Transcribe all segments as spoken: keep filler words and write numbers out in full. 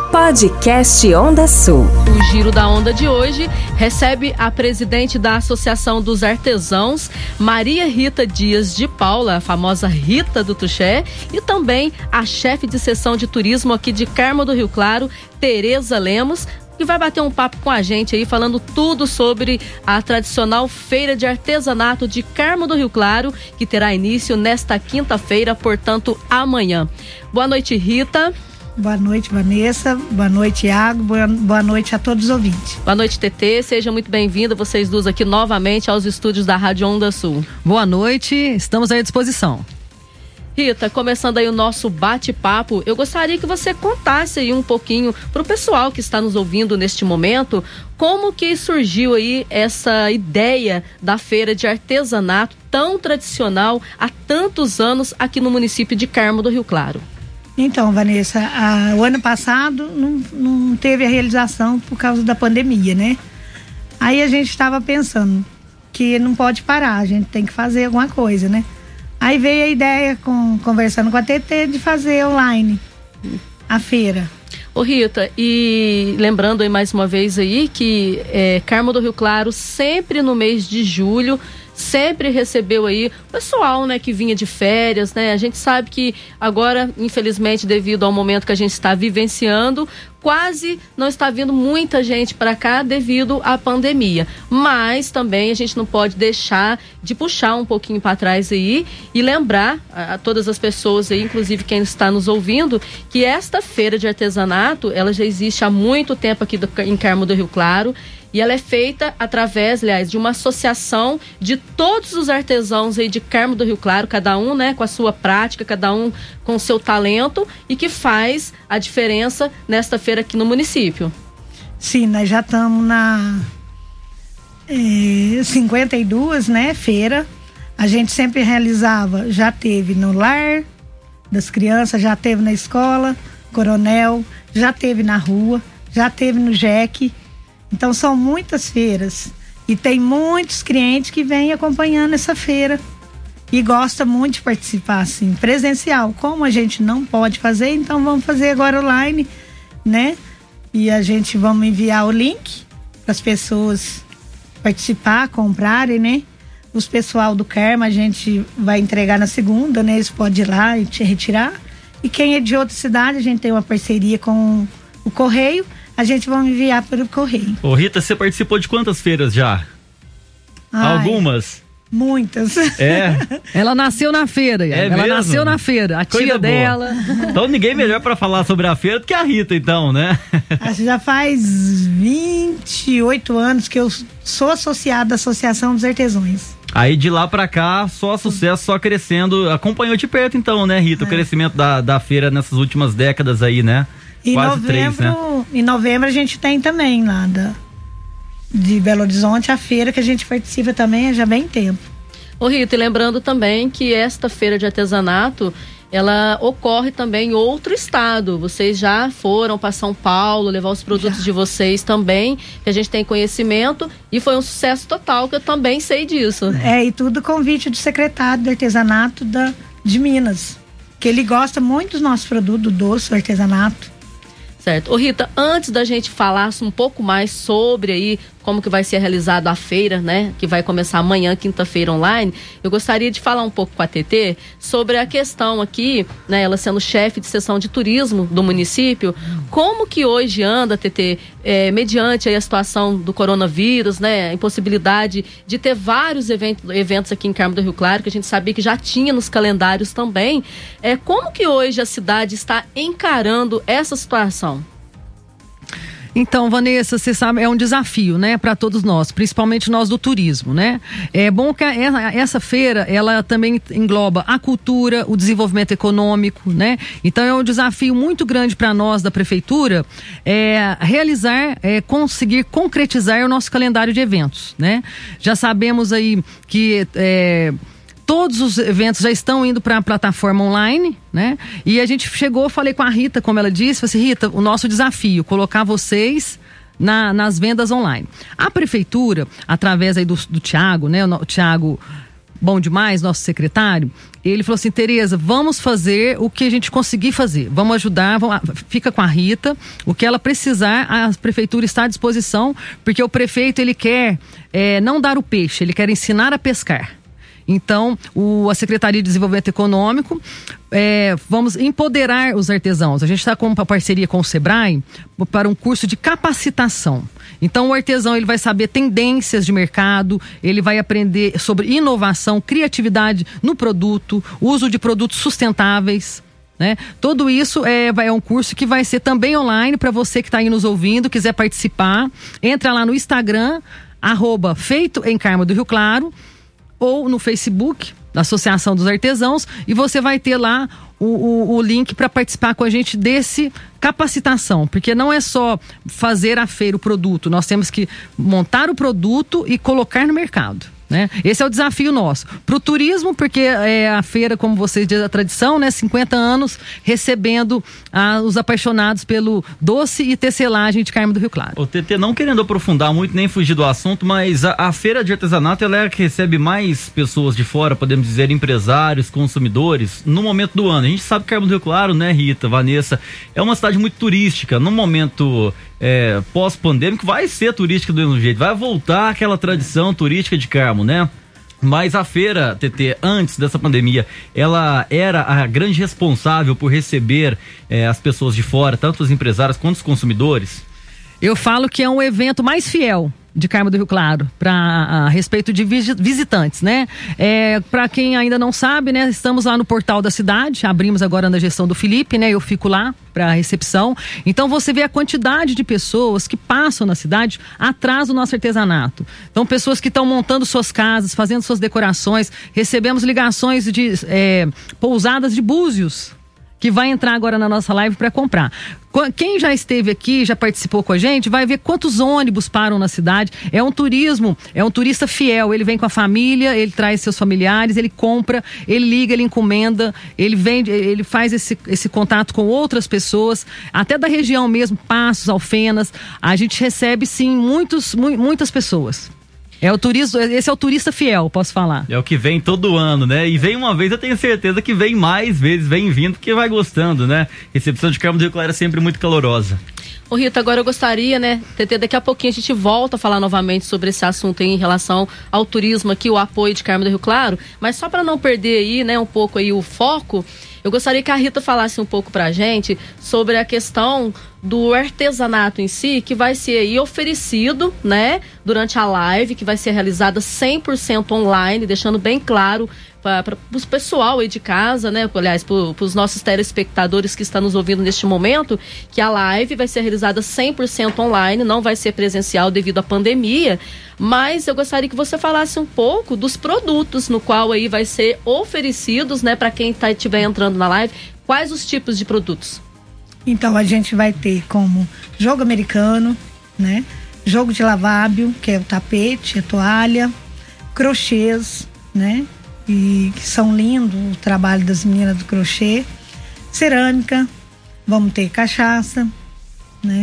Podcast Onda Sul. O Giro da Onda de hoje recebe a presidente da Associação dos Artesãos, Maria Rita Dias de Paula, a famosa Rita do Tuxé, e também a chefe de seção de turismo aqui de Carmo do Rio Claro, Tereza Lemos, que vai bater um papo com a gente aí, falando tudo sobre a tradicional Feira de Artesanato de Carmo do Rio Claro, que terá início nesta quinta-feira, portanto, amanhã. Boa noite, Rita. Boa noite, Vanessa. Boa noite, Iago. Boa, boa noite a todos os ouvintes. Boa noite, Tetê. Seja muito bem-vinda, vocês duas aqui novamente aos estúdios da Rádio Onda Sul. Boa noite, estamos à disposição. Rita, começando aí o nosso bate-papo, eu gostaria que você contasse aí um pouquinho para o pessoal que está nos ouvindo neste momento, como que surgiu aí essa ideia da feira de artesanato tão tradicional há tantos anos aqui no município de Carmo do Rio Claro. Então, Vanessa, a, o ano passado não, não teve a realização por causa da pandemia, né? Aí a gente estava pensando que não pode parar, a gente tem que fazer alguma coisa, né? Aí veio a ideia, com, conversando com a T T, de fazer online a feira. Ô Rita, e lembrando aí mais uma vez aí que é, Carmo do Rio Claro sempre no mês de julho sempre recebeu aí o pessoal, né, que vinha de férias, né? A gente sabe que agora, infelizmente, devido ao momento que a gente está vivenciando, quase não está vindo muita gente para cá devido à pandemia. Mas também a gente não pode deixar de puxar um pouquinho para trás aí e lembrar a, a todas as pessoas aí, inclusive quem está nos ouvindo, que esta feira de artesanato, ela já existe há muito tempo aqui do, em Carmo do Rio Claro. E ela é feita através, aliás, de uma associação de todos os artesãos aí de Carmo do Rio Claro, cada um, né, com a sua prática, cada um com o seu talento, e que faz a diferença nesta feira aqui no município. Sim, nós já estamos na é, cinquenta e duas, né, feira. A gente sempre realizava, já teve no lar das crianças, já teve na escola, Coronel, já teve na rua, já teve no Jeque. Então são muitas feiras e tem muitos clientes que vêm acompanhando essa feira e gosta muito de participar assim, presencial. Como a gente não pode fazer, então vamos fazer agora online, né? E a gente vamos enviar o link para as pessoas participar, comprarem, né? Os pessoal do Carmo a gente vai entregar na segunda, né? Eles podem ir lá e te retirar. E quem é de outra cidade, a gente tem uma parceria com o Correio. A gente vai enviar pelo correio. Ô Rita, você participou de quantas feiras já? Ai, algumas? Muitas. É? Ela nasceu na feira. É ela mesmo? nasceu na feira. A Coisa tia boa. dela. Então ninguém melhor para falar sobre a feira do que a Rita, então, né? Acho que já faz vinte e oito anos que eu sou associada à Associação dos Artesãos. Aí de lá pra cá, só sucesso, só crescendo. Acompanhou de perto então, né, Rita? É. O crescimento da, da feira nessas últimas décadas aí, né? Em Quase novembro, três, né? Em novembro a gente tem também lá da, de Belo Horizonte a feira que a gente participa também há já bem tempo. Ô Rita, e lembrando também que esta feira de artesanato, ela ocorre também em outro estado. Vocês já foram para São Paulo levar os produtos já. de vocês também, que a gente tem conhecimento, e foi um sucesso total, que eu também sei disso. É, e tudo convite do secretário de artesanato da, de Minas, que ele gosta muito dos nossos produtos, do doce, do artesanato. Certo. Ô Rita, antes da gente falar um pouco mais sobre aí como que vai ser realizada a feira, né, que vai começar amanhã, quinta-feira, online, eu gostaria de falar um pouco com a T T sobre a questão aqui, né, ela sendo chefe de seção de turismo do município, como que hoje anda, T T, é, mediante aí a situação do coronavírus, né, a impossibilidade de ter vários eventos, eventos aqui em Carmo do Rio Claro, que a gente sabia que já tinha nos calendários também, é, como que hoje a cidade está encarando essa situação? Então, Vanessa, você sabe, é um desafio, né, para todos nós, principalmente nós do turismo, né? É bom que a, essa feira, ela também engloba a cultura, o desenvolvimento econômico, né? Então, é um desafio muito grande para nós da prefeitura é, realizar, é, conseguir concretizar o nosso calendário de eventos, né? Já sabemos aí que é, todos os eventos já estão indo para a plataforma online, né? E a gente chegou, falei com a Rita, como ela disse, falei assim, Rita, o nosso desafio, colocar vocês na, nas vendas online. A prefeitura, através aí do, do Thiago, né? O Thiago bom demais, nosso secretário, ele falou assim, Tereza, vamos fazer o que a gente conseguir fazer, vamos ajudar, vamos, fica com a Rita, o que ela precisar, a prefeitura está à disposição, porque o prefeito, ele quer é, não dar o peixe, ele quer ensinar a pescar. Então, o, a Secretaria de Desenvolvimento Econômico, é, vamos empoderar os artesãos. A gente está com uma parceria com o Sebrae para um curso de capacitação. Então, o artesão ele vai saber tendências de mercado, ele vai aprender sobre inovação, criatividade no produto, uso de produtos sustentáveis. Né? Tudo isso é, é um curso que vai ser também online para você que está aí nos ouvindo, quiser participar. Entra lá no Instagram, arroba Feito em Carmo do Rio Claro, ou no Facebook da Associação dos Artesãos, e você vai ter lá o, o, o link para participar com a gente desse capacitação, porque não é só fazer a feira o produto, nós temos que montar o produto e colocar no mercado. Né? Esse é o desafio nosso. Para o turismo, porque é a feira, como vocês dizem, a tradição, né? cinquenta anos recebendo ah, os apaixonados pelo doce e tecelagem de Carmo do Rio Claro. O T T, não querendo aprofundar muito, nem fugir do assunto, mas a, a feira de artesanato, ela é a que recebe mais pessoas de fora, podemos dizer, empresários, consumidores, no momento do ano. A gente sabe que Carmo do Rio Claro, né, Rita, Vanessa, é uma cidade muito turística. No momento é, pós-pandêmico, vai ser turística do mesmo jeito, vai voltar aquela tradição turística de Carmo, né? Mas a feira, T T, antes dessa pandemia, ela era a grande responsável por receber eh, as pessoas de fora, tanto os empresários quanto os consumidores? Eu falo que é um evento mais fiel de Carmo do Rio Claro, para a, a respeito de visitantes, né? É, para quem ainda não sabe, né? Estamos lá no portal da cidade, abrimos agora na gestão do Felipe, né? Eu fico lá para a recepção. Então você vê a quantidade de pessoas que passam na cidade atrás do nosso artesanato. Então pessoas que estão montando suas casas, fazendo suas decorações. Recebemos ligações de é, pousadas de Búzios, que vai entrar agora na nossa live para comprar. Quem já esteve aqui, já participou com a gente, vai ver quantos ônibus param na cidade. É um turismo, é um turista fiel. Ele vem com a família, ele traz seus familiares, ele compra, ele liga, ele encomenda, ele vende, ele faz esse, esse contato com outras pessoas, até da região mesmo, Passos, Alfenas. A gente recebe, sim, muitos, mu- muitas pessoas. É o turismo, esse é o turista fiel, posso falar. É o que vem todo ano, né? E vem uma vez, eu tenho certeza que vem mais vezes, vem vindo, porque vai gostando, né? Recepção de Carmo do Rio Claro é sempre muito calorosa. Ô Rita, agora eu gostaria, né, T T, daqui a pouquinho a gente volta a falar novamente sobre esse assunto aí em relação ao turismo aqui, o apoio de Carmo do Rio Claro, mas só para não perder aí, né, um pouco aí o foco, eu gostaria que a Rita falasse um pouco pra gente sobre a questão do artesanato em si, que vai ser aí oferecido, né, durante a live, que vai ser realizada cem por cento online, deixando bem claro para o pessoal aí de casa, né, aliás, para os nossos telespectadores que estão nos ouvindo neste momento, que a live vai ser realizada cem por cento online, não vai ser presencial devido à pandemia, mas eu gostaria que você falasse um pouco dos produtos no qual aí vai ser oferecidos, né, para quem tá, estiver entrando na live, quais os tipos de produtos? Então a gente vai ter como jogo americano, né, jogo de lavável, que é o tapete, a toalha, crochês, né, e que são lindos o trabalho das meninas do crochê, cerâmica, vamos ter cachaça, né?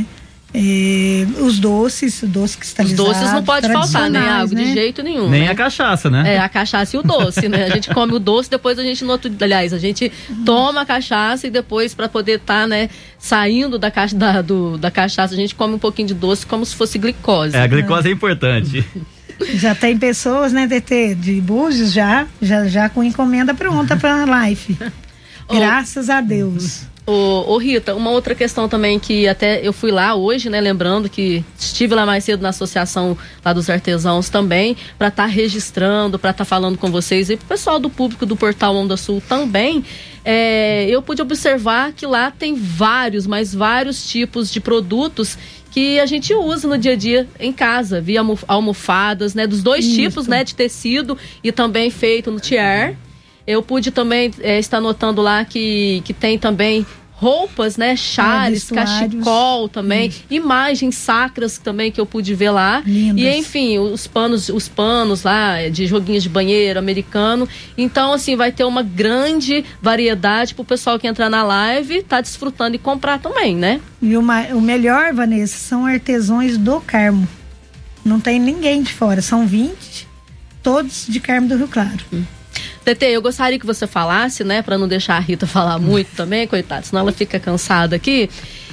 E os doces, o doce cristalizado. Os doces não pode faltar, né, Água? Né? De jeito nenhum. Nem né? a cachaça, né? É, a cachaça e o doce, né? A gente come o doce, depois a gente, no outro, aliás, a gente uhum. toma a cachaça e depois, para poder estar, tá, né, saindo da, caixa, da, do, da cachaça, a gente come um pouquinho de doce como se fosse glicose. É, a glicose é, é importante. Já tem pessoas, né, T T, de Búzios já, já, já com encomenda pronta para a live. Graças oh, a Deus. Ô, ô Rita, uma outra questão também que até eu fui lá hoje, né, lembrando que estive lá mais cedo na associação lá dos artesãos também, para estar tá registrando, para estar tá falando com vocês e pro pessoal do público do Portal Onda Sul também. É, eu pude observar que lá tem vários, mas vários tipos de produtos que a gente usa no dia a dia em casa, via almofadas, né, dos dois Isso. tipos, né, de tecido e também feito no tier. Eu pude também é, estar notando lá que, que tem também roupas, né, chales, é, cachecol também, Isso. imagens sacras também que eu pude ver lá. Lindas. E enfim, os panos, os panos lá de joguinhos de banheiro americano. Então assim, vai ter uma grande variedade pro pessoal que entrar na live, tá desfrutando e comprar também, né? E uma, o melhor, Vanessa, são artesãos do Carmo. Não tem ninguém de fora, são vinte, todos de Carmo do Rio Claro. Hum. Tetê, eu gostaria que você falasse, né, para não deixar a Rita falar muito também, coitada, senão ela fica cansada aqui,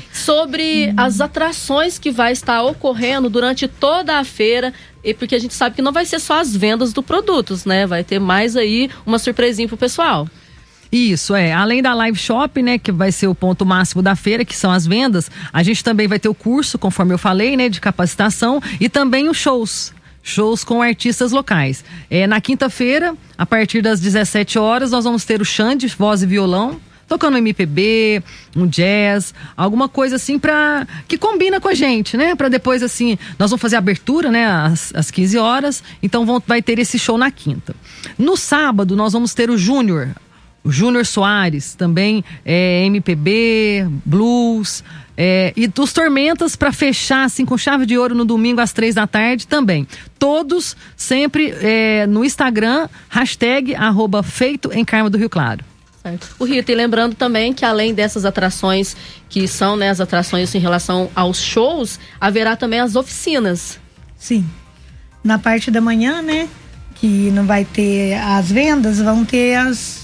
sobre hum. as atrações que vai estar ocorrendo durante toda a feira, e porque a gente sabe que não vai ser só as vendas do produtos, né, vai ter mais aí uma surpresinha pro pessoal. Isso, é. Além da live shop, né, que vai ser o ponto máximo da feira, que são as vendas, a gente também vai ter o curso, conforme eu falei, né, de capacitação, e também os shows. Shows com artistas locais. É, na quinta-feira, a partir das dezessete horas, nós vamos ter o Xande, voz e violão, tocando M P B, um jazz, alguma coisa assim pra, que combina com a gente, né? Pra depois, assim, nós vamos fazer a abertura, né? Às, às quinze horas, então vão, vai ter esse show na quinta. No sábado, nós vamos ter o Júnior, o Júnior Soares, também é, M P B, blues, é, e os Tormentas para fechar assim com chave de ouro no domingo às três da tarde também. Todos sempre é, no Instagram, hashtag arroba feito em Carmo do Rio Claro. Certo. O Rita, e lembrando também que além dessas atrações que são, né, as atrações em relação aos shows, haverá também as oficinas. Sim. Na parte da manhã, né, que não vai ter as vendas, vão ter as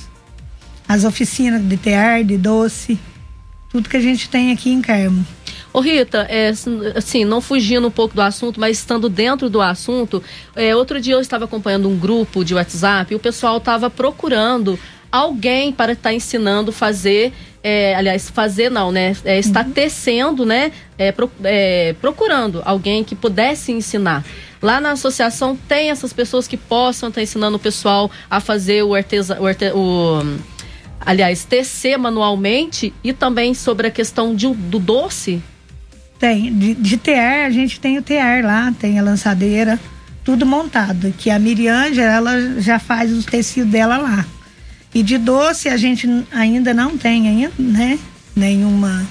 as oficinas de tear, de doce, tudo que a gente tem aqui em Carmo. Ô Rita, é, assim, não fugindo um pouco do assunto, mas estando dentro do assunto, é, outro dia eu estava acompanhando um grupo de WhatsApp e o pessoal estava procurando alguém para estar ensinando a fazer, é, aliás, fazer não, né, é, está uhum. tecendo, né, é, pro, é, procurando alguém que pudesse ensinar. Lá na associação tem essas pessoas que possam estar ensinando o pessoal a fazer o artesanato, o, arte, o aliás, tecer manualmente, e também sobre a questão de, do doce? Tem, de, de tear, a gente tem o tear lá, tem a lançadeira, tudo montado, que a Miriam, ela já faz os tecidos dela lá. E de doce a gente ainda não tem ainda, né, nenhuma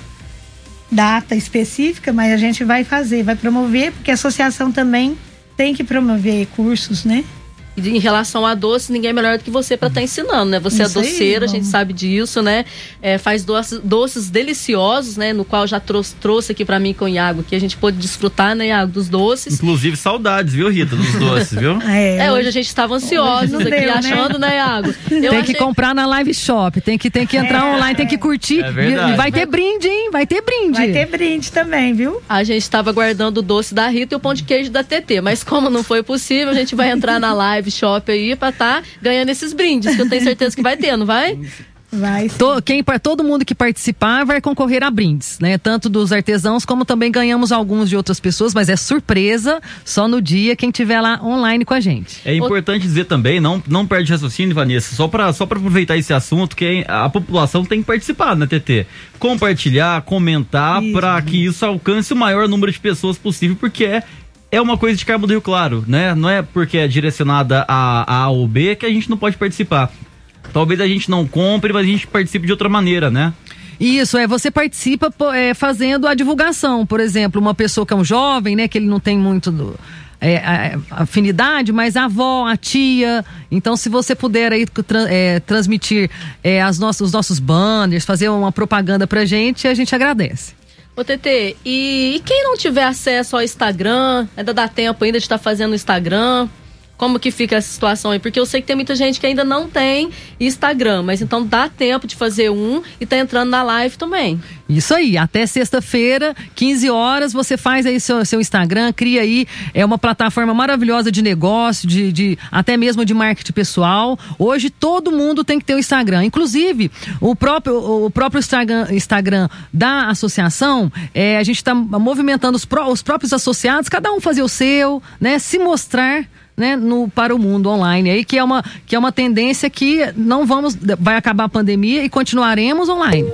data específica, mas a gente vai fazer, vai promover, porque a associação também tem que promover cursos, né? Em relação a doce, ninguém é melhor do que você para estar tá ensinando, né? Você Isso é doceira, aí, a gente sabe disso, né? É, faz doces, doces deliciosos, né? No qual já trouxe, trouxe aqui para mim com o Iago, que a gente pôde desfrutar, né, Iago, dos doces. Inclusive saudades, viu, Rita, dos doces, viu? É, é, hoje a gente estava ansiosos aqui, deu, achando, né, né Iago? Eu tem achei... que comprar na live shop, tem que, tem que entrar é, online, tem que curtir. É verdade. E vai ter brinde, hein? Vai ter brinde. Vai ter brinde também, viu? A gente estava guardando o doce da Rita e o pão de queijo da Tetê, mas como não foi possível, a gente vai entrar na live shop aí pra tá ganhando esses brindes, que eu tenho certeza que vai ter, não vai? Vai. To, quem, todo mundo que participar vai concorrer a brindes, né? Tanto dos artesãos, como também ganhamos alguns de outras pessoas, mas é surpresa só no dia quem tiver lá online com a gente. É importante dizer também, não, não perde raciocínio, Vanessa, só pra, só pra aproveitar esse assunto, que a população tem que participar, né, Tetê? Compartilhar, comentar, isso, pra que isso alcance o maior número de pessoas possível, porque é É uma coisa de Carmo do Rio Claro, né? Não é porque é direcionada a A ou B que a gente não pode participar. Talvez a gente não compre, mas a gente participe de outra maneira, né? Isso, é, você participa é, fazendo a divulgação. Por exemplo, uma pessoa que é um jovem, né? Que ele não tem muito do, é, a, afinidade, mas a avó, a tia. Então, se você puder aí tra, é, transmitir é, as nossas, os nossos banners, fazer uma propaganda pra gente, a gente agradece. Ô Tetê, e, e quem não tiver acesso ao Instagram, ainda dá tempo ainda de estar fazendo o Instagram? Como que fica essa situação aí? Porque eu sei que tem muita gente que ainda não tem Instagram, mas então dá tempo de fazer um e tá entrando na live também. Isso aí, até sexta-feira, quinze horas, você faz aí seu, seu Instagram, cria aí, é uma plataforma maravilhosa de negócio, de, de até mesmo de marketing pessoal. Hoje todo mundo tem que ter o Instagram, inclusive o próprio, o próprio Instagram, Instagram da associação, é, a gente está movimentando os, pró, os próprios associados, cada um fazer o seu, né, se mostrar, né, no, para o mundo online aí, que é uma, que é uma tendência que não vamos, vai acabar a pandemia e continuaremos online.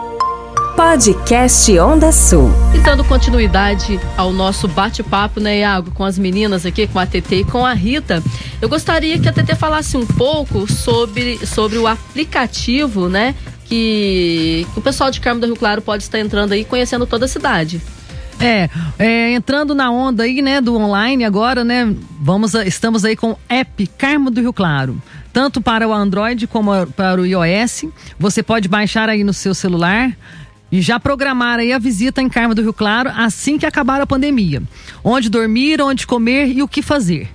Podcast Onda Sul. E dando continuidade ao nosso bate-papo, né, Iago, com as meninas aqui, com a Tetê e com a Rita, eu gostaria que a Tetê falasse um pouco sobre, sobre o aplicativo, né, que, que o pessoal de Carmo do Rio Claro pode estar entrando aí, conhecendo toda a cidade. É, é, entrando na onda aí, né, do online agora, né, vamos, estamos aí com o app Carmo do Rio Claro, tanto para o Android como para o iOS. Você pode baixar aí no seu celular e já programar aí a visita em Carmo do Rio Claro assim que acabar a pandemia. Onde dormir, onde comer e o que fazer.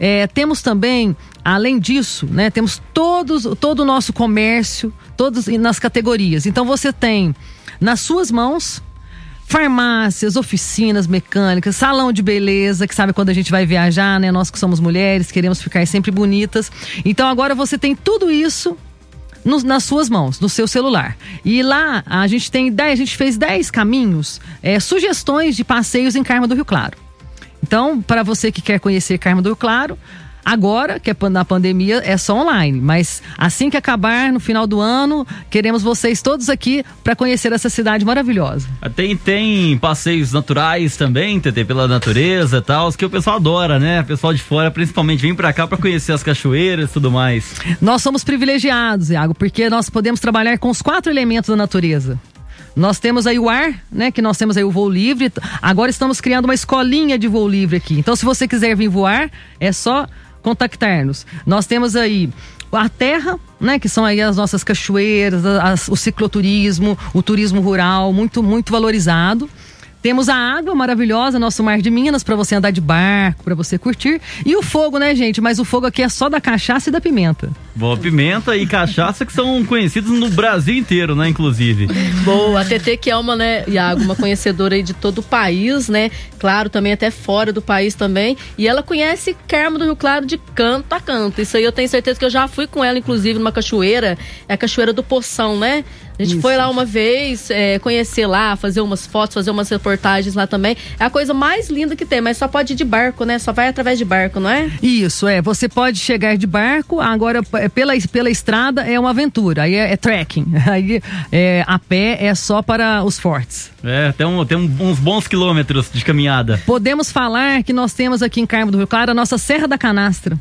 É, temos também, além disso, né, temos todos, todo o nosso comércio, todos nas categorias. Então você tem nas suas mãos farmácias, oficinas mecânicas, salão de beleza, que sabe quando a gente vai viajar, né? Nós que somos mulheres, queremos ficar sempre bonitas. Então agora você tem tudo isso no, nas suas mãos, no seu celular. E lá a gente tem dez, a gente fez dez caminhos, é, sugestões de passeios em Carmo do Rio Claro. Então, para você que quer conhecer Carmo do Rio Claro, agora, que é na pandemia, é só online. Mas assim que acabar, no final do ano, queremos vocês todos aqui para conhecer essa cidade maravilhosa. Tem, tem passeios naturais também, T T, pela natureza e tal, que o pessoal adora, né? O pessoal de fora, principalmente, vem para cá para conhecer as cachoeiras e tudo mais. Nós somos privilegiados, Iago, porque nós podemos trabalhar com os quatro elementos da natureza. Nós temos aí o ar, né? Que nós temos aí o voo livre. Agora estamos criando uma escolinha de voo livre aqui. Então, se você quiser vir voar, é só contactar-nos. Nós temos aí a terra, né, que são aí as nossas cachoeiras, as, o cicloturismo, o turismo rural, muito, muito valorizado. Temos a água maravilhosa, nosso Mar de Minas, para você andar de barco, para você curtir. E o fogo, né, gente? Mas o fogo aqui é só da cachaça e da pimenta. Boa, pimenta e cachaça que são conhecidos no Brasil inteiro, né, inclusive. Boa, a T T que é uma, né, Iago, uma conhecedora aí de todo o país, né? Claro, também até fora do país também. E ela conhece Carmo do Rio Claro de canto a canto. Isso aí eu tenho certeza que eu já fui com ela, inclusive, numa cachoeira. É a Cachoeira do Poção, né? A gente Isso. foi lá uma vez, é, conhecer lá, fazer umas fotos, fazer umas reportagens lá também. É a coisa mais linda que tem, mas só pode ir de barco, né? Só vai através de barco, não é? Isso, é. Você pode chegar de barco, agora pela, pela estrada é uma aventura, aí é, é trekking. Aí é, a pé é só para os fortes. É, tem, um, tem um, uns bons quilômetros de caminhada. Podemos falar que nós temos aqui em Carmo do Rio Claro a nossa Serra da Canastra.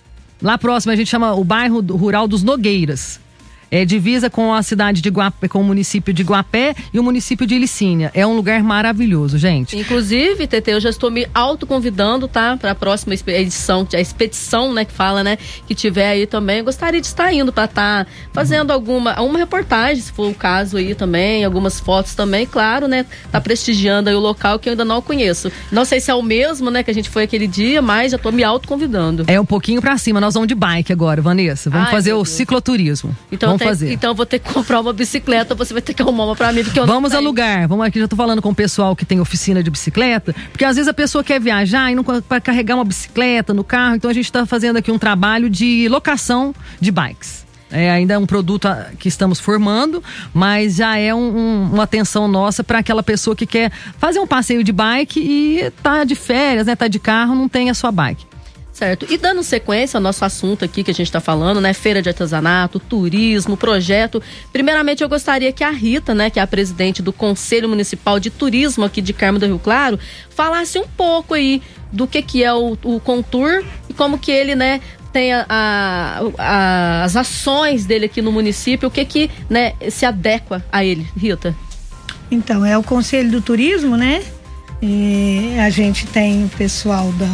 Lá próximo a gente chama o bairro rural dos Nogueiras. É divisa com a cidade de Guapé, com o município de Guapé e o município de Ilicínia. É um lugar maravilhoso, gente. Inclusive, T T, eu já estou me autoconvidando, tá? Para a próxima edição, a expedição, né, que fala, né, que tiver aí também. Eu gostaria de estar indo para estar tá fazendo alguma, alguma reportagem, se for o caso aí também, algumas fotos também, claro, né? Tá prestigiando aí o local que eu ainda não conheço. Não sei se é o mesmo, né, que a gente foi aquele dia, mas já estou me autoconvidando. É um pouquinho para cima. Nós vamos de bike agora, Vanessa. Vamos Ai, fazer o cicloturismo. Então, Vamos fazer. Então eu vou ter que comprar uma bicicleta, você vai ter que arrumar uma pra mim, porque eu Vamos não alugar. Vamos aqui, já tô falando com o pessoal que tem oficina de bicicleta, porque às vezes a pessoa quer viajar e não para carregar uma bicicleta no carro, então a gente tá fazendo aqui um trabalho de locação de bikes. É ainda é um produto que estamos formando, mas já é um, um, uma atenção nossa para aquela pessoa que quer fazer um passeio de bike e tá de férias, né? Tá de carro, não tem a sua bike. Certo. E dando sequência ao nosso assunto aqui que a gente está falando, né? Feira de artesanato, turismo, projeto. Primeiramente, eu gostaria que a Rita, né, que é a presidente do Conselho Municipal de Turismo aqui de Carmo do Rio Claro, falasse um pouco aí do que que é o, o Contour e como que ele, né, tem a, a, a, as ações dele aqui no município, o que que, né, se adequa a ele, Rita? Então, é o Conselho do Turismo, né? E a gente tem o pessoal da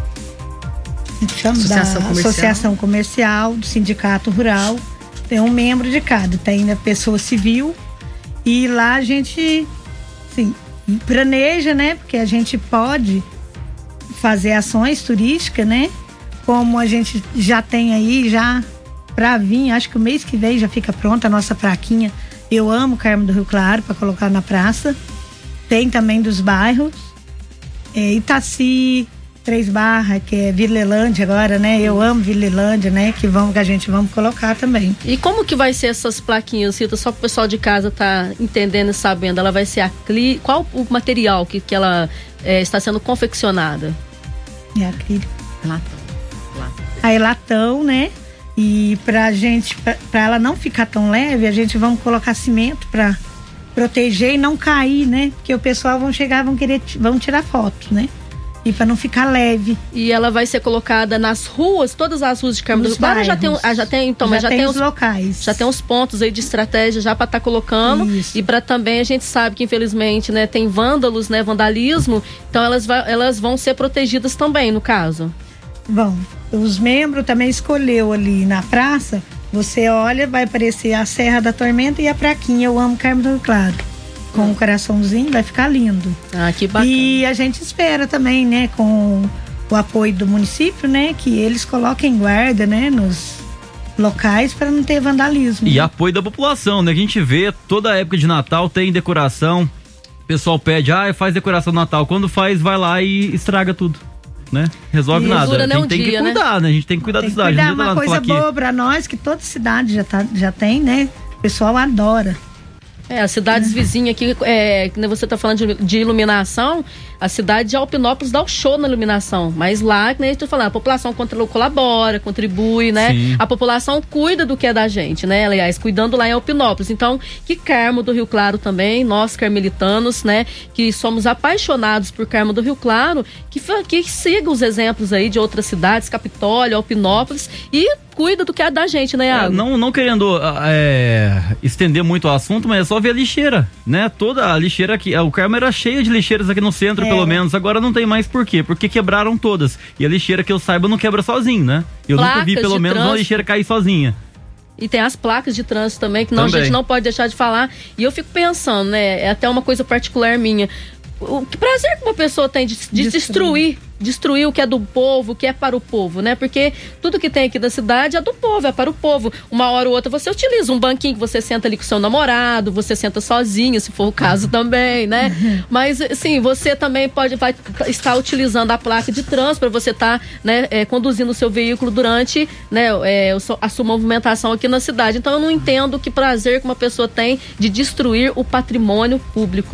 Chama Associação da Comercial. Associação Comercial, do Sindicato Rural, tem um membro de cada, tem a pessoa civil e lá a gente assim, planeja, né? Porque a gente pode fazer ações turísticas, né? Como a gente já tem aí, já pra vir, acho que o mês que vem já fica pronta a nossa plaquinha. Eu amo Carmo do Rio Claro, para colocar na praça. Tem também dos bairros, é, Itaci, Três Barras, que é Vilelândia agora, né? Eu amo Vilelândia, né? Que, vamos, que a gente vamos colocar também. E como que vai ser essas plaquinhas, Rita? Só para o pessoal de casa tá entendendo e sabendo. Ela vai ser acrílico? Qual o material que, que ela é, está sendo confeccionada? É acrílico. Latão. Latão. Aí latão, né? E pra gente, pra, pra ela não ficar tão leve, a gente vamos colocar cimento pra proteger e não cair, né? Porque o pessoal vão chegar, vão querer, vão tirar fotos, né? E para não ficar leve. E ela vai ser colocada nas ruas, todas as ruas de Carmo do Rio Claro. Já tem, já tem, então, já mas já tem, tem os os locais. Já tem uns pontos aí de estratégia já para estar tá colocando. Isso. E para também a gente sabe que infelizmente, né, tem vândalos, né, vandalismo. Então elas, vai, elas vão ser protegidas também, no caso. Bom, os membros também escolheu ali na praça. Você olha, vai aparecer a Serra da Tormenta e a plaquinha Eu Amo Carmo do Rio Claro. Com um coraçãozinho, vai ficar lindo. Ah, que bacana. E a gente espera também, né, com o apoio do município, né? Que eles coloquem guarda, né? Nos locais para não ter vandalismo. E né? apoio da população, né? Que a gente vê toda a época de Natal tem decoração. O pessoal pede, ah, faz decoração do Natal. Quando faz, vai lá e estraga tudo. Né? Resolve e nada. A gente um tem dia, que cuidar, né? né? A gente tem que cuidar tem da cidade. Cuidar, não uma coisa boa para nós que toda cidade já, tá, já tem, né? O pessoal adora. É, as cidades vizinhas aqui, é, que você está falando de, de iluminação, a cidade de Alpinópolis dá o show na iluminação, mas lá, que nem eu estou falando, a população colabora, contribui, né? Sim. A população cuida do que é da gente, né? Aliás, cuidando lá em Alpinópolis. Então, que Carmo do Rio Claro também, nós carmelitanos, né? Que somos apaixonados por Carmo do Rio Claro, que, que siga os exemplos aí de outras cidades, Capitólio, Alpinópolis, e cuida do que é da gente, né, Iago? É, não, não querendo é, estender muito o assunto, mas é só ver a lixeira, né? Toda a lixeira aqui, o Carmo era cheio de lixeiras aqui no centro, é. pelo menos, agora não tem mais. Por quê? Porque quebraram todas. E a lixeira, que eu saiba, não quebra sozinho, né? Eu Placas nunca vi, pelo menos, trânsito. Uma lixeira cair sozinha. E tem as placas de trânsito também, que não, também. a gente não pode deixar de falar. E eu fico pensando, né? É até uma coisa particular minha. O que prazer que uma pessoa tem de, de destruir, destruir o que é do povo, o que é para o povo, né? Porque tudo que tem aqui da cidade é do povo, é para o povo. Uma hora ou outra você utiliza um banquinho que você senta ali com seu namorado, você senta sozinho, se for o caso também, né? Uhum. Mas, assim, você também pode vai estar utilizando a placa de trânsito para você estar, tá, né, é, conduzindo o seu veículo durante, né, é, a sua movimentação aqui na cidade. Então, eu não entendo que prazer que uma pessoa tem de destruir o patrimônio público.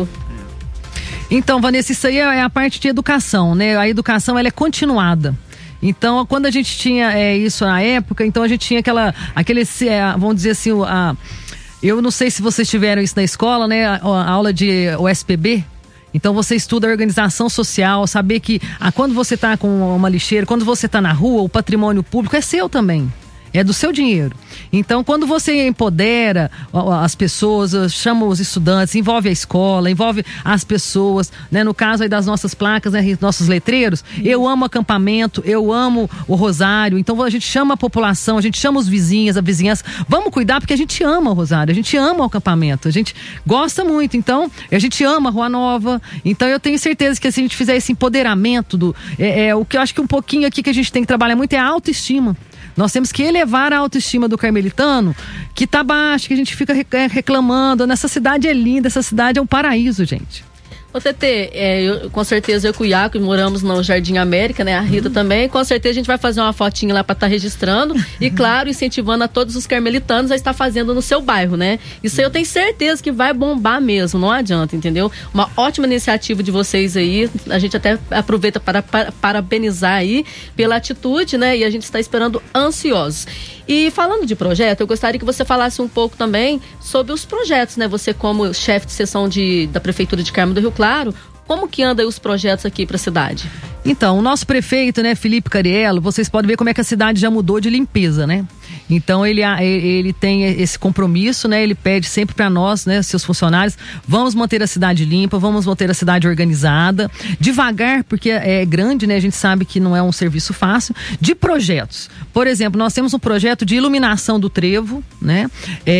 Então, Vanessa, isso aí é a parte de educação, né? A educação, ela é continuada. Então, quando a gente tinha é, isso na época, então a gente tinha aquela, aquele, é, vamos dizer assim, a, eu não sei se vocês tiveram isso na escola, né? A, a aula de O S P B. Então você estuda a organização social, saber que ah, quando você está com uma lixeira, quando você está na rua, o patrimônio público é seu também. É do seu dinheiro. Então, quando você empodera as pessoas, chama os estudantes, envolve a escola, envolve as pessoas, né? No caso aí das nossas placas, né? Nossos letreiros, eu amo acampamento, eu amo o Rosário. Então, a gente chama a população, a gente chama os vizinhos, a vizinhança. Vamos cuidar porque a gente ama o Rosário, a gente ama o acampamento, a gente gosta muito. Então, a gente ama a Rua Nova. Então, eu tenho certeza que se a gente fizer esse empoderamento, do, é, é, o que eu acho que um pouquinho aqui que a gente tem que trabalhar muito é a autoestima. Nós temos que elevar a autoestima do carmelitano, que tá baixa, que a gente fica reclamando. Nessa cidade é linda, essa cidade é um paraíso, gente. Ô, Tetê, é, eu, com certeza eu e o Iaco moramos no Jardim América, né? A Rita uhum. também. Com certeza a gente vai fazer uma fotinha lá para estar tá registrando e, claro, incentivando a todos os carmelitanos a estar fazendo no seu bairro, né? Isso aí eu tenho certeza que vai bombar mesmo, não adianta, entendeu? Uma ótima iniciativa de vocês aí. A gente até aproveita para, para parabenizar aí pela atitude, né? E a gente está esperando ansiosos. E falando de projeto, eu gostaria que você falasse um pouco também sobre os projetos, né? Você como chefe de seção de, da Prefeitura de Carmo do Rio Claro, como que andam os projetos aqui para a cidade? Então, o nosso prefeito, né, Felipe Cariello, vocês podem ver como é que a cidade já mudou de limpeza, né? Então, ele, ele tem esse compromisso, né? Ele pede sempre para nós, né, seus funcionários, vamos manter a cidade limpa, vamos manter a cidade organizada, devagar, porque é grande, né? A gente sabe que não é um serviço fácil, de projetos. Por exemplo, nós temos um projeto de iluminação do trevo, né?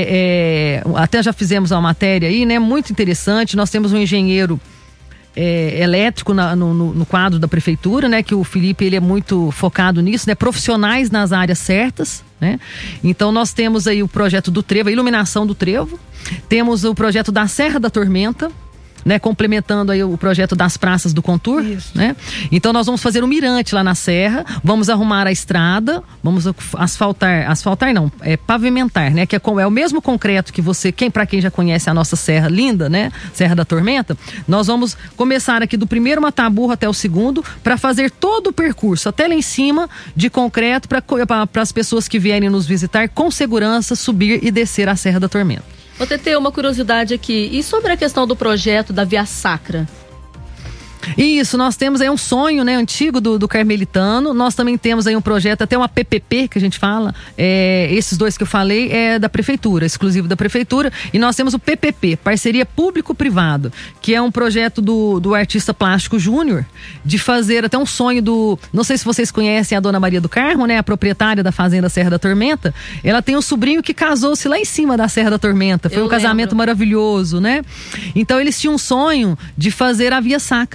É, é, até já fizemos uma matéria aí, né? Muito interessante, nós temos um engenheiro É, elétrico na, no, no quadro da prefeitura, né? Que o Felipe, ele é muito focado nisso, né? Profissionais nas áreas certas, né? Então nós temos aí o projeto do trevo, a iluminação do trevo, temos o projeto da Serra da Tormenta, né, complementando aí o projeto das praças do Contour, né? Então nós vamos fazer um mirante lá na serra, vamos arrumar a estrada, vamos asfaltar, asfaltar não, é pavimentar, né? Que é, é o mesmo concreto que você, quem para quem já conhece a nossa serra linda, né? Serra da Tormenta, nós vamos começar aqui do primeiro Mataburro até o segundo para fazer todo o percurso até lá em cima de concreto para as pessoas que vierem nos visitar com segurança subir e descer a Serra da Tormenta. Vou ter uma curiosidade aqui. E sobre a questão do projeto da Via Sacra? Isso, nós temos aí um sonho, né, antigo do, do carmelitano. Nós também temos aí um projeto, até uma P P P que a gente fala, é, esses dois que eu falei é da prefeitura, exclusivo da prefeitura, e nós temos o P P P, parceria público-privado, que é um projeto do, do artista plástico Júnior, de fazer até um sonho do, não sei se vocês conhecem a Dona Maria do Carmo, né, a proprietária da fazenda Serra da Tormenta. Ela tem um sobrinho que casou-se lá em cima da Serra da Tormenta, foi eu um lembro. Casamento maravilhoso, né? Então eles tinham um sonho de fazer a Via Sacra.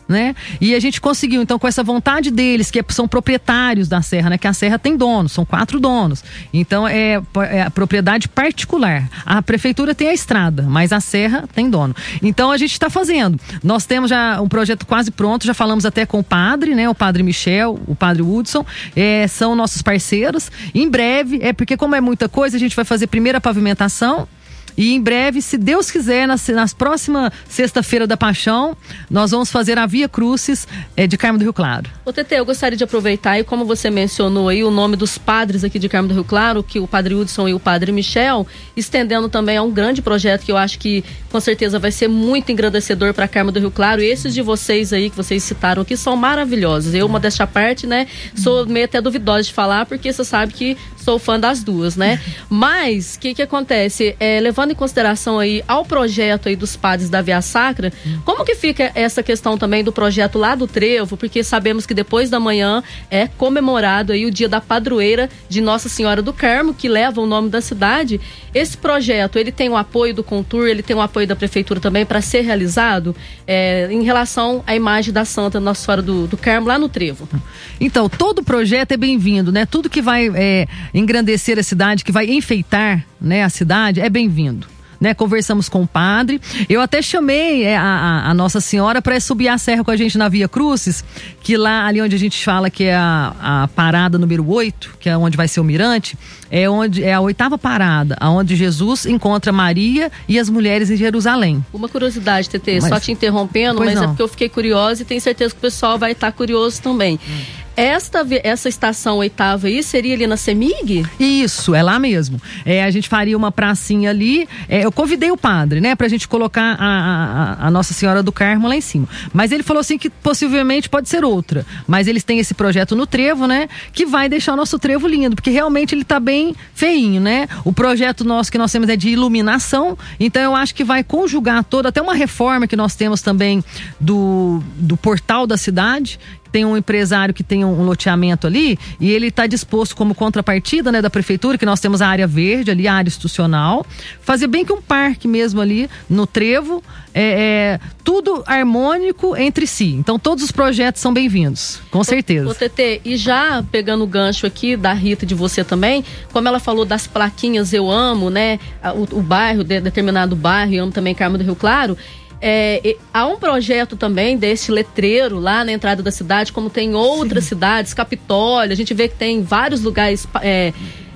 né? E a gente conseguiu, então, com essa vontade deles, que são proprietários da serra, né? Que a serra tem dono, são quatro donos. Então, é, é a propriedade particular. A prefeitura tem a estrada, mas a serra tem dono. Então, a gente está fazendo. Nós temos já um projeto quase pronto, já falamos até com o padre, né? O padre Michel, o padre Hudson, é, são nossos parceiros. Em breve, é porque como é muita coisa, a gente vai fazer primeiro a pavimentação. E em breve, se Deus quiser, nas, nas próximas sexta-feira da Paixão, nós vamos fazer a Via Crucis é, de Carmo do Rio Claro. Ô Tetê, eu gostaria de aproveitar, e como você mencionou aí o nome dos padres aqui de Carmo do Rio Claro, que o padre Hudson e o padre Michel, estendendo também a um grande projeto que eu acho que com certeza vai ser muito engrandecedor para Carmo do Rio Claro. E esses de vocês aí, que vocês citaram aqui, são maravilhosos. Eu, modéstia à parte, né, sou meio até duvidosa de falar, porque você sabe que sou fã das duas, né? Mas, o que que acontece? É, levando em consideração aí ao projeto aí dos padres da Via Sacra, como que fica essa questão também do projeto lá do Trevo? Porque sabemos que depois da manhã é comemorado aí o dia da padroeira de Nossa Senhora do Carmo, que leva o nome da cidade. Esse projeto, ele tem o apoio do Contur, ele tem o apoio da prefeitura também para ser realizado é, em relação à imagem da Santa Nossa Senhora do, do Carmo lá no Trevo. Então, todo projeto é bem-vindo, né? Tudo que vai é, engrandecer a cidade, que vai enfeitar, né, a cidade, é bem-vindo. Né, conversamos com o padre, eu até chamei a, a, a Nossa Senhora para subir a serra com a gente na Via Crucis, que lá ali onde a gente fala que é a, a parada número oito, que é onde vai ser o mirante, é, onde, é a oitava parada, onde Jesus encontra Maria e as mulheres em Jerusalém. Uma curiosidade, Tetê, mas, só te interrompendo, mas não. É porque eu fiquei curiosa e tenho certeza que o pessoal vai estar curioso também. Hum. Esta, essa estação oitava aí seria ali na CEMIG? Isso, é lá mesmo. É, a gente faria uma pracinha ali. É, eu convidei o padre, né, pra gente colocar a, a, a Nossa Senhora do Carmo lá em cima. Mas ele falou assim que possivelmente pode ser outra. Mas eles têm esse projeto no Trevo, né, que vai deixar o nosso Trevo lindo, porque realmente ele tá bem feinho, né? O projeto nosso que nós temos é de iluminação, então eu acho que vai conjugar toda, até uma reforma que nós temos também do, do portal da cidade. Tem um empresário que tem um loteamento ali e ele está disposto como contrapartida, né, da prefeitura, que nós temos a área verde ali, a área institucional, fazer bem que um parque mesmo ali no Trevo, é, é tudo harmônico entre si. Então todos os projetos são bem-vindos, com certeza. Ô, ô Tetê, e já pegando o gancho aqui da Rita, de você também, como ela falou das plaquinhas Eu Amo, né, o, o bairro, de, determinado bairro, eu amo também Carmo do Rio Claro. É, há um projeto também desse letreiro lá na entrada da cidade, como tem outras Sim. cidades, Capitólio, a gente vê que tem vários lugares, é,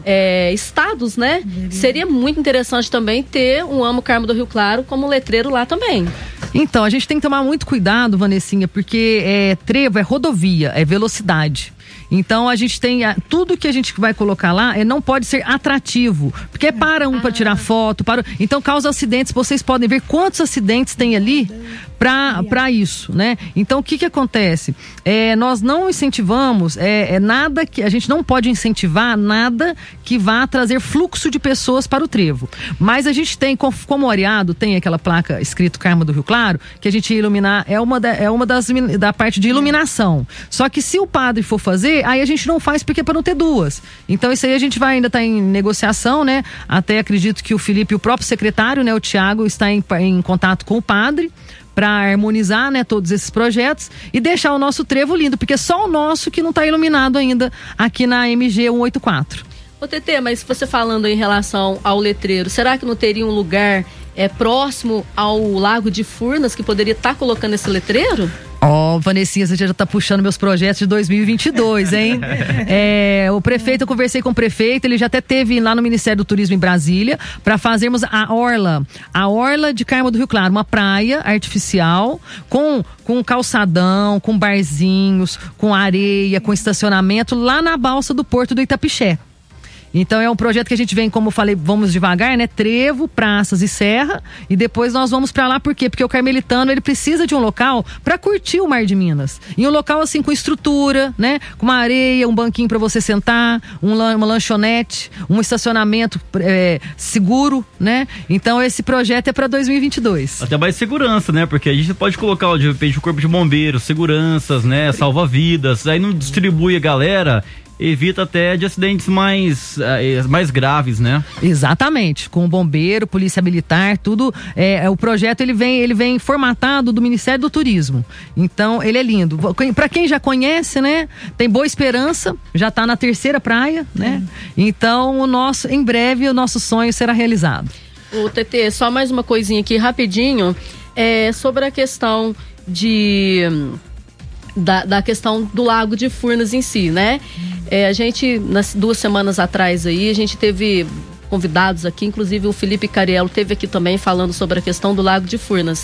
é, estados, né? Seria muito interessante também ter um Amo Carmo do Rio Claro como letreiro lá também. Então, a gente tem que tomar muito cuidado, Vanessinha, porque é, trevo é rodovia, é velocidade. Então a gente tem tudo que a gente vai colocar lá é, não pode ser atrativo, porque é para um para tirar foto, para, então causa acidentes. Vocês podem ver quantos acidentes tem ali para para isso, né? Então o que que acontece? É, nós não incentivamos é, é nada que a gente não pode incentivar nada que vá trazer fluxo de pessoas para o trevo. Mas a gente tem, como o Areado tem aquela placa escrito Carmo do Rio Claro, que a gente ia iluminar, é uma da, é uma das da parte de iluminação. Só que se o padre for fazer, aí a gente não faz porque é para não ter duas. Então isso aí a gente vai ainda tá em negociação, né? Até acredito que o Felipe, o próprio secretário, né, o Tiago, está em, em contato com o padre para harmonizar, né, todos esses projetos e deixar o nosso trevo lindo, porque só o nosso que não está iluminado ainda aqui na M G cento e oitenta e quatro. Ô Tetê, mas você falando em relação ao letreiro, será que não teria um lugar é, próximo ao Lago de Furnas que poderia estar tá colocando esse letreiro? Ó, oh, Vanessinha, você já tá puxando meus projetos de dois mil e vinte e dois, hein? é, o prefeito, eu conversei com o prefeito, ele já até teve lá no Ministério do Turismo em Brasília para fazermos a orla, a orla de Carmo do Rio Claro, uma praia artificial com, com calçadão, com barzinhos, com areia, com estacionamento lá na balsa do Porto do Itapixé. Então é um projeto que a gente vem, como eu falei, vamos devagar, né? Trevo, praças e serra, e depois nós vamos pra lá, por quê? Porque o carmelitano, ele precisa de um local pra curtir o Mar de Minas. E um local assim com estrutura, né? Com uma areia, um banquinho pra você sentar, um, uma lanchonete, um estacionamento é, seguro, né? Então esse projeto é pra dois mil e vinte e dois. Até mais segurança, né? Porque a gente pode colocar, de repente, o corpo de bombeiros, seguranças, né? Salva-vidas, aí não distribui a galera. evita até de acidentes mais, uh, mais graves, né? Exatamente, com o bombeiro, polícia militar, tudo, é, o projeto ele vem, ele vem formatado do Ministério do Turismo, então ele é lindo. Para quem já conhece, né, tem Boa Esperança, já está na terceira praia, né? Então o nosso, em breve o nosso sonho será realizado. O T T, só mais uma coisinha aqui rapidinho, é sobre a questão de da, da questão do Lago de Furnas em si, né? É, a gente, nas duas semanas atrás aí, a gente teve convidados aqui, inclusive o Felipe Cariello teve aqui também falando sobre a questão do Lago de Furnas.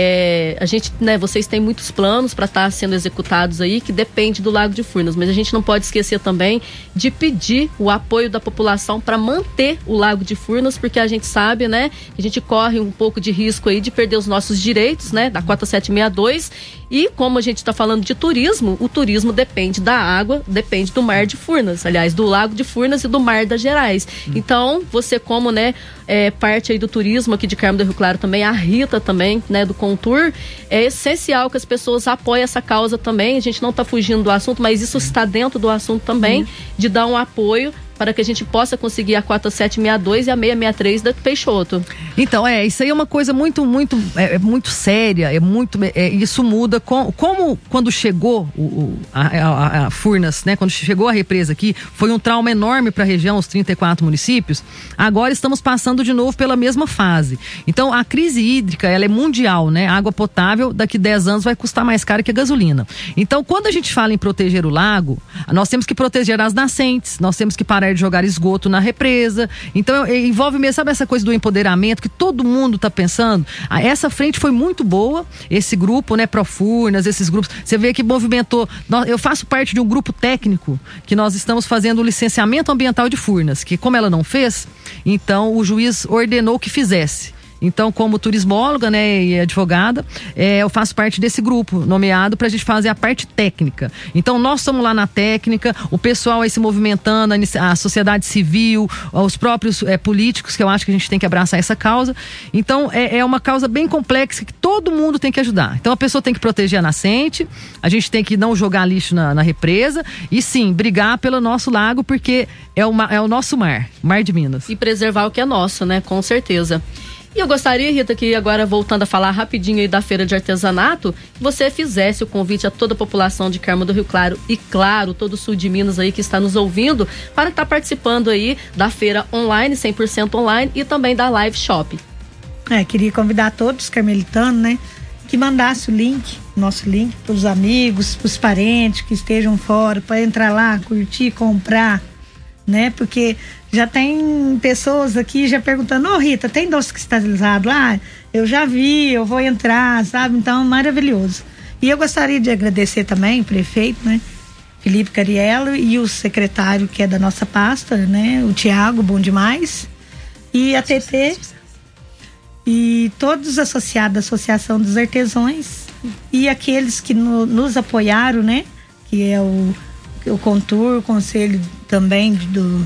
É, a gente, né, vocês têm muitos planos para estar tá sendo executados aí, que depende do Lago de Furnas, mas a gente não pode esquecer também de pedir o apoio da população para manter o Lago de Furnas, porque a gente sabe, né, que a gente corre um pouco de risco aí de perder os nossos direitos, né, da cota setecentos e sessenta e dois, e como a gente está falando de turismo, o turismo depende da água, depende do Mar de Furnas, aliás, do Lago de Furnas e do Mar das Gerais. Hum. Então, você como, né, é, parte aí do turismo aqui de Carmo do Rio Claro também, a Rita também, né, do Contour, é essencial que as pessoas apoiem essa causa também. A gente não está fugindo do assunto, mas isso está dentro do assunto também, hum. de dar um apoio para que a gente possa conseguir a cota setecentos e sessenta e dois e a seiscentos e sessenta e três da Peixoto. Então, é, isso aí é uma coisa muito, muito, é, é muito séria, é muito, é, isso muda, com, como quando chegou o, o, a, a, a Furnas, né, quando chegou a represa aqui, foi um trauma enorme para a região, os trinta e quatro municípios, agora estamos passando de novo pela mesma fase. Então, a crise hídrica, ela é mundial, né, água potável daqui a dez anos vai custar mais caro que a gasolina. Então, quando a gente fala em proteger o lago, nós temos que proteger as nascentes, nós temos que parar de jogar esgoto na represa. Então envolve mesmo, sabe essa coisa do empoderamento que todo mundo está pensando? Ah, essa frente foi muito boa, esse grupo, né, Profurnas, esses grupos, você vê que movimentou, eu faço parte de um grupo técnico que nós estamos fazendo o licenciamento ambiental de Furnas, que como ela não fez, então o juiz ordenou que fizesse. Então, como turismóloga, né, e advogada, é, eu faço parte desse grupo nomeado para a gente fazer a parte técnica. Então, nós estamos lá na técnica, o pessoal aí se movimentando, a, a sociedade civil, os próprios é, políticos, que eu acho que a gente tem que abraçar essa causa. Então, é, é uma causa bem complexa que todo mundo tem que ajudar. Então, a pessoa tem que proteger a nascente, a gente tem que não jogar lixo na, na represa e, sim, brigar pelo nosso lago, porque é o, é o nosso mar, Mar de Minas. E preservar o que é nosso, né? Com certeza. E eu gostaria, Rita, que agora voltando a falar rapidinho aí da feira de artesanato, que você fizesse o convite a toda a população de Carmo do Rio Claro e, claro, todo o sul de Minas aí que está nos ouvindo, para estar participando aí da feira online, cem por cento online, e também da live shop. É, queria convidar todos os carmelitanos, né, que mandasse o link, nosso link, para os amigos, para os parentes que estejam fora, para entrar lá, curtir, comprar, né, porque já tem pessoas aqui já perguntando, ô oh, Rita, tem doce cristalizado lá? Eu já vi, eu vou entrar, sabe? Então, maravilhoso. E eu gostaria de agradecer também o prefeito, né? Felipe Cariello e o secretário que é da nossa pasta, né? O Tiago, bom demais. E a T T e todos os associados da Associação dos Artesãos e aqueles que no, nos apoiaram, né? Que é o, o Contour, o conselho também do...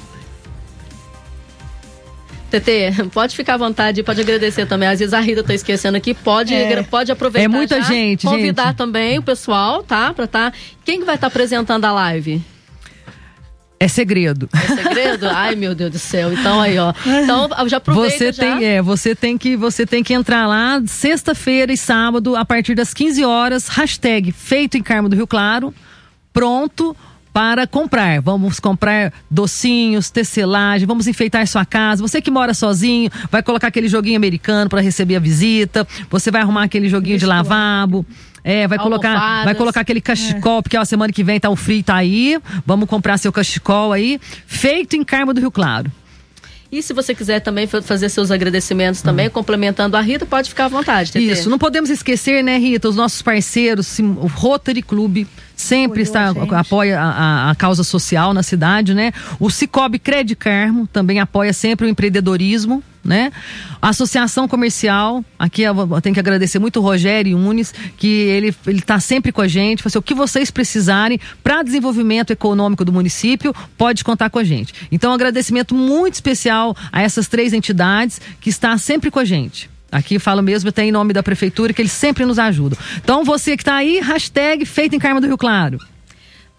T T, pode ficar à vontade, pode agradecer também. Às vezes a Rita tá esquecendo aqui, pode, é. pode aproveitar. É muita já, gente, convidar gente. também o pessoal, tá? Pra tá. Quem que vai estar tá apresentando a live? É segredo. É segredo? Ai, meu Deus do céu. Então aí, ó. Então, já aproveita você já. Tem, é, você tem que, você tem que entrar lá sexta-feira e sábado, a partir das quinze horas, hashtag feito em Carmo do Rio Claro, pronto para comprar. Vamos comprar docinhos, tecelagem, vamos enfeitar sua casa. Você que mora sozinho, vai colocar aquele joguinho americano para receber a visita. Você vai arrumar aquele joguinho de lavabo. É, vai colocar, vai colocar aquele cachecol, é. porque ó, semana que vem tá um frio, tá aí. Vamos comprar seu cachecol aí, feito em Carmo do Rio Claro. E se você quiser também fazer seus agradecimentos também, hum. complementando a Rita, pode ficar à vontade, T T. Isso, não podemos esquecer, né, Rita, os nossos parceiros, o Rotary Club sempre está, apoia a, a causa social na cidade, né? O Cicobi Credit Carmo também apoia sempre o empreendedorismo, né? A Associação Comercial, aqui eu tenho que agradecer muito o Rogério Unes, que ele ele tá sempre com a gente, assim, o que vocês precisarem para desenvolvimento econômico do município, pode contar com a gente. Então, um agradecimento muito especial a essas três entidades que está sempre com a gente. Aqui falo mesmo até em nome da prefeitura, que eles sempre nos ajudam. Então, você que está aí, hashtag feito em Carmo do Rio Claro.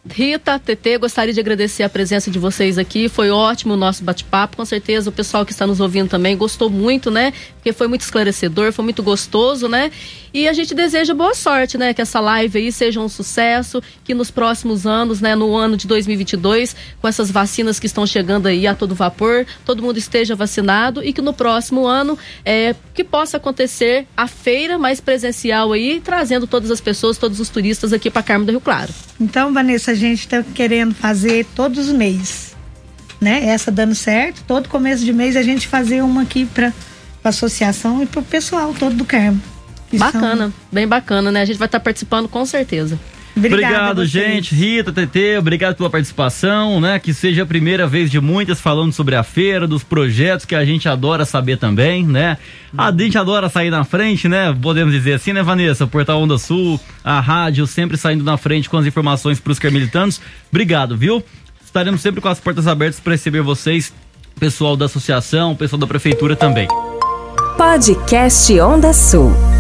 Rita, T T, gostaria de agradecer a presença de vocês aqui, foi ótimo o nosso bate-papo, com certeza o pessoal que está nos ouvindo também gostou muito, né, porque foi muito esclarecedor, foi muito gostoso, né, e a gente deseja boa sorte, né, que essa live aí seja um sucesso, que nos próximos anos, né, no ano de dois mil e vinte e dois, com essas vacinas que estão chegando aí a todo vapor, todo mundo esteja vacinado e que no próximo ano, é, que possa acontecer a feira mais presencial aí, trazendo todas as pessoas, todos os turistas aqui para Carmo do Rio Claro. Então, Vanessa, a gente está querendo fazer todos os meses, né? Essa dando certo, todo começo de mês a gente fazer uma aqui para a associação e para o pessoal todo do Carmo. Bacana, são... bem bacana, né? A gente vai estar tá participando com certeza. Obrigada, obrigado, gente. Rita, T T, obrigado pela participação, né? Que seja a primeira vez de muitas falando sobre a feira, dos projetos que a gente adora saber também, né? A gente adora sair na frente, né? Podemos dizer assim, né, Vanessa? Portal Onda Sul, a rádio sempre saindo na frente com as informações para os carmelitanos. Obrigado, viu? Estaremos sempre com as portas abertas para receber vocês, pessoal da associação, pessoal da prefeitura também. Podcast Onda Sul.